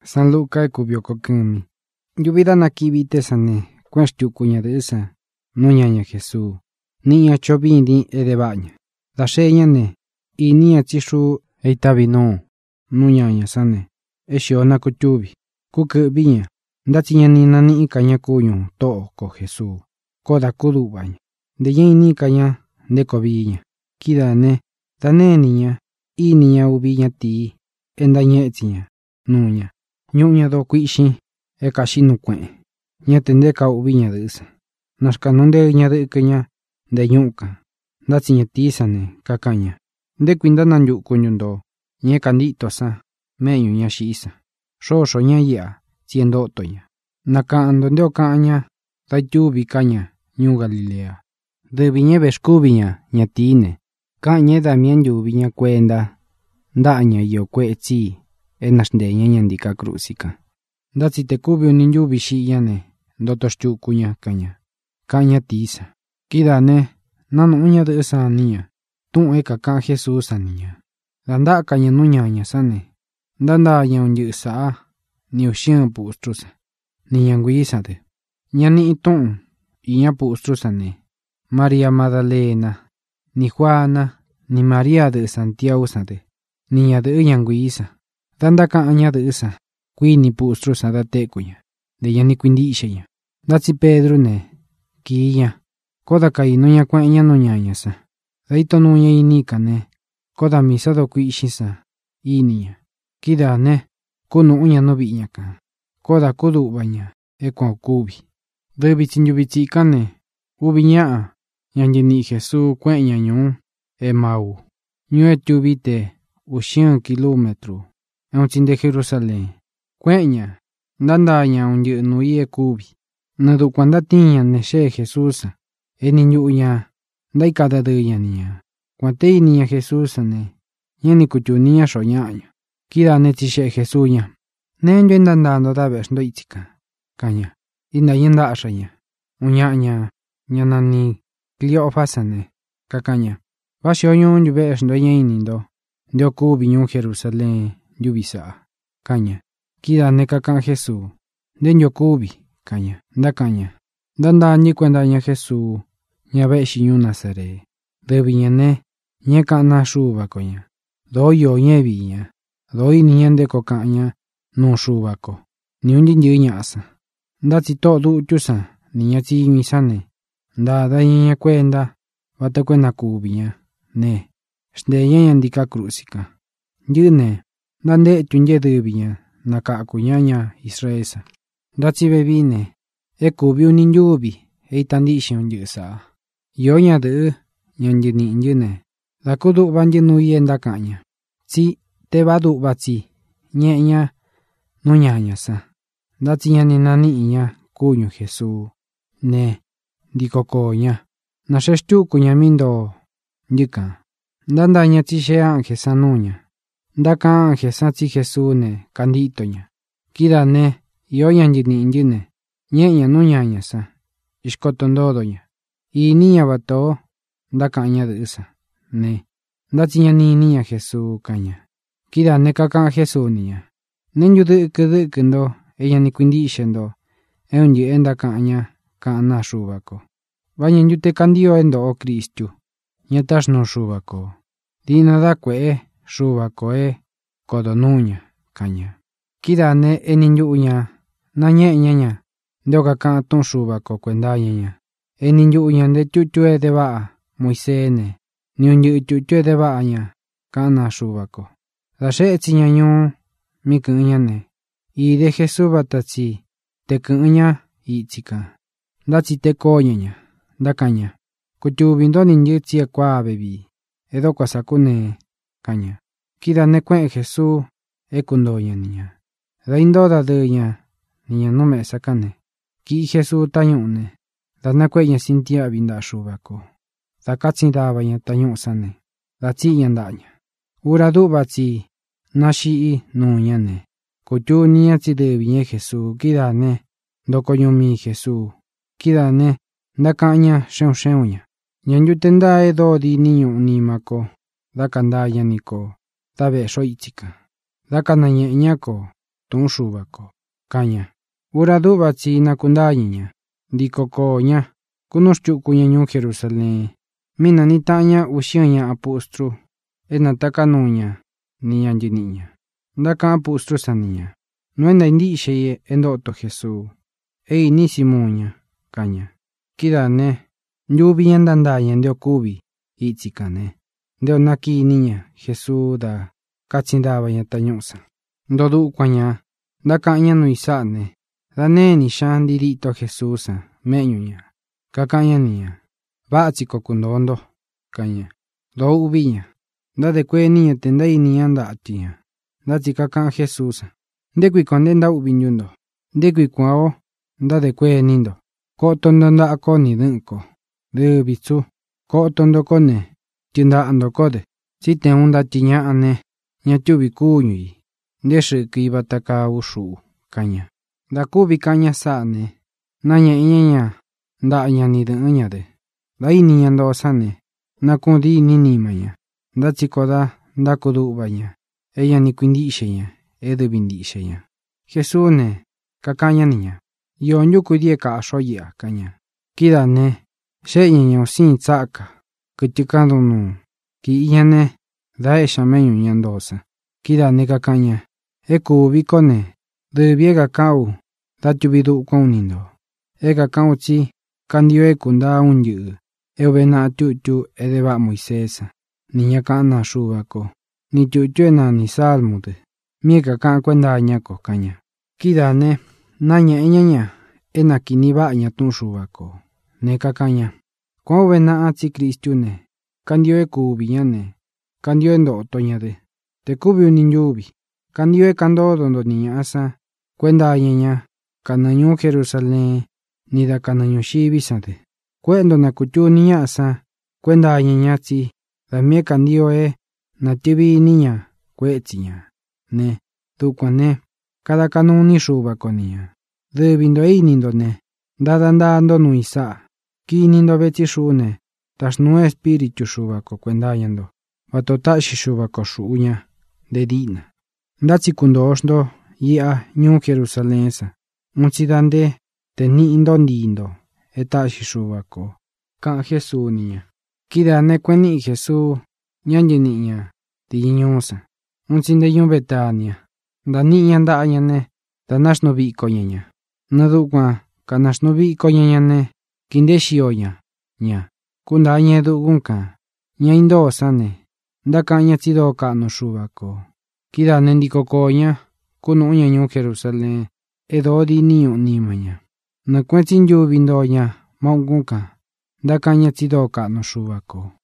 San Luca kubio kokumi. Yubida nakibite sane. Cuenstu cuña de esa. Nuñaña Jesús. Niña chobindi edebaña. Da sheñane. Y niña chishu eitabino. Nuñaña sane. Eshiona kutubi. Kukubiña. Ndatsiña nina ni ikaña kuñu to ko Jesús. Koda kudubaña. De yen ni kaña de kobiña. Kidane. Tane niña. Y niña ubiña ti. Endañetsiña. Nuña. Ñuña do kuishi. Ekashinu kuen. Ña tende ka ubiña de esa. Nashka nonde ña de keña. De ñuka. Ndatsiña tisane kakaña. De kuinda nanyu kuñundo. Ñe kandito sa. Meñu ña shisa. Shosho ña ya. Siendo toña. Nakando ndeo kaña. Tayubi kaña. Ñu Galilea. De viñe beskubiña. Ña tine. Kañe damien yubiña cuenda. Ndaña yo kuetsi. Enasndeña ñandika krusika. Ndatsi te kubio ninyu bishiyane. Ndotoshchu kuña kaña. Kaña tisa. Kidane. Nano uña de esa niña. Tun eka ka Jesús niña. Danda kaña nuñaña sane. Danda ña unye saa. Ni ushien pustrusa. Niña nguisa de. Ña ni itun. Iña pustrusa ne. María Magdalena. Ni Juana. Ni María de Santiago sade. Niña de yanguisa. Danda kaña de esa. Kui ni pustrusa da tekuña. De ya ni kuindixeña. Datsi Pedro ne. Kiya. Koda kai nuña kueña nuñaña sa. Daito nuña inika ne. Koda misa do kuishisa. Iniña. Kida ne. Kunu uña no viña ka. Koda kudu baña. Ekwa kubi. De bitsinyubitzika ne. Ubiña. Ñanjini Jesús kueña ñu. Emau. Ñu etubite. Uxian kilómetro. Eonchin de Jerusalén. Kueña. Dandaña unye nuye kubi. Nadu cuanda tiña neshe Jesús. Eni ñuña. Daikada deña niña. Cuante niña Jesús ne. Ñani kuchu niña soñaña. Kida netishe Jesús ña. Nenyo endandando da ves ndoitzika. Kaña. Inda yenda asaña. Uñaña. Ñanani. Cleofasane. Kakaña. Vasio ñun ves ndoña inindo. Dio kubi ñun Jerusalén. Yubisa. Kaña. Kida ne kakan Jesús. Denyo kubi. Kaña. Da kaña. Danda ñi cuenda ña Jesús. Ña veshi ñu Nazaret. Debiña ne. Ñe kana shuba koña. Doyo ñe viña. Doi niñande ko kaña. No shuba ko. Ni un jinyi ñasa. Ndatsi to du chusa. Niña tsi misane. Da da ña cuenda. Vata cuenda kubiña. Ne. Shde ña ndika krusika. Yune. Dande tunye debiña. Naka kuñaña Israesa. Ndatsi bebine. Kubi unin yubi. Eitandishon yusa. Yo ña de. Ñanjini yune. Da kudu ban yenuye ndakaña. Tsi. Te badu batsi. Ñe ña. Nuñaña sa. Ndatsi ña ni nani ña. Kuñu Jesús. Ne. Dikoko ña. Nasheshtu kuña mindo. Yika. Danda ña tishe ángel sanuña. Ndaka ángel satsi Jesús ne. Kandito ña. Kida ne. Yo ñanjini yune. Ñe ña nuñaña sa. Ishkotondodo ña. Y niña bato. Ndaka ña de esa. Ne. Ndatsi ña ni niña Jesús kaña. Kida ne kaka Jesús niña. Nenyu de kendo. Ella ni kuindishendo. Eonye enda kaña. Kana shubako. Vaña yute kandio endo o Cristu. Ñatash no shubako. Dina da kwe. Shubako kodonuña. Kaña. Kida ne eninyu na ñe ña. Ndo kaka ton shubako kuendaña ña. Eninyu de chuchue de ba. Moisene. Ni unye chuchue de ba ña. Kana shubako. Da sheetsi ña ñu. Mi kuña ne. Y de Jesús batatsi. Te kuña. Itzika. Ndatsi te koña ña. Da kaña. Kuchubindo ninye tsia kwa bebi. Edo kwa sakune. Kaña. Kida ne kuen Jesús. Kundoña niña. Da indoda de ña. Niña no me sakane. Ki Jesús tañune. Da na kueña sintia binda shubako. Da katsin daba ña tañu sane. Da tsi ña ndaña. Ura du batsi. Nashi nuña ne. Kuchu niña tsi de viñe Jesús. Kida ne. Doko yomi Jesús. Kida ne. Da kaña sheun ña. Ñan yutenda edo di niño nimako. Da kandaya niko. Da be shoichika. Da kanañe ñako. tu'un Xuva ko, kaña. Ura du'va tsi nakundañiña, ndikokoña, kunuxtyu'kuña ñuu Jerusalén. Mina nita'ña uxiña apóstru, natakanuña niña nyiniña. Ndaka apóstru saniña. Nuenda indi'xe endo'to Jesús. Ini Simónña, kaña. Kidane, nyuviña ndandaña ndio kuvi, itsikane. Ndio nakiniña Jesús da katsindavaña tañu'sa. Ndodu'kuaña, ndaka'ña nu isa'ne. Daneni xa ndidito Jesúsa, me'ñuña. Kakaña niña. Va'tsiko kundondo, kaña. Do uviña. Ndade kueniña te ndainiña nda'tiña. Ndatsi kaka'a Jesúsa. Ndekuiko nde ndau'vinyundo. Ndekuikuao ndade kuenindo. Ko'otondo nda'ako ni dɨ'ɨnko. Dɨvitsu. Ko'otondo kone. Tyinda'ando kode. Tsiteun ndatiña'ane. Ñatuvi kuñui. Ndexɨ'kɨ ivataka uxu'u, kaña. Ndakuvi kaña sa'ne. Nañe'eñaña nda'ña ni dɨ'ɨnñade. Dainiña ndosane. Nakudini nimaña. Ndatsikoda ndakudu'vaña. Eña ni kuindi'xeña. Edɨvi ndi'xeña. Jesús ne, kakaña niña. Yo nyuku die ka'xo yi'a, kaña. Kidane, xe'ñaña usin tsa'ka. Kɨtɨkandunu. Ki'ñane, daexa meñuña ndosa. Kidane kakaña. Ekuvi kone. Dɨvi egaka'u. Datuvi du'kuan unindo. Egaka'u tsi. Kandio ekunda unyɨ'ɨ. Euvena'a tu'tu edeva'a Moisesa. Niña ka'na Xuva ko. Ni tu'tu enani Salmudɨ. Mie kaka'a kuendaña ko, kaña. Kidane, nañe'eñaña. Enakini va'aña tu'un Xuva ko. Ne kakaña. Kuan uvena'a tsi Kristu ne. Kandio ekuviña ne. Kandio endo'otoñade. Te kuvi uni nyuvi. Kandio ekandodo niña'asa. Kuendañaña. Kana ñuu Jerusalén. Nida kana ñuxivisade. Kue'ndo nakutuniña'asa. Kuendañaña tsi. Damie kandio nativiniña kuetsiña. Ne. Dukuane. Kada kanuni Xuva ko niña. Dɨvindo inindo ne. Ndadandando nu isa'a. Kinindo vetsi xune. Taxnu Espíritu Xuva ko kuendañando. Vatota'xi Xuva ko xu'uña. Dedi'na. Ndatsikundóxndo yi'a ñuu Jerusalénsa. Untsidande te ni'indo ndindo. Eta'xi Xuva ko. Ka'an Jesús niña. Kidane kueni'i Jesús. Ñanyini'ña. Tiñusa. Untsindeñu Betania. Ndani'ña nda'ña ne. Tanaxnuvi'ikoñaña. Nadu'kuan kanaxnuvi'ikoñaña ne. Kindexioña. Ña. Kundaña edu'kunka. Ña indosa ne. Ndaka'ña tsido ka'nu Xuva ko. Kidane ndikokoña. Kunu'ña ñuu Jerusalén. Edodi niñu nimaña. Nakuetsi nyuvi ndoña. Mau'kunka. Ndaka'ña tsido ka'nu Xuva ko.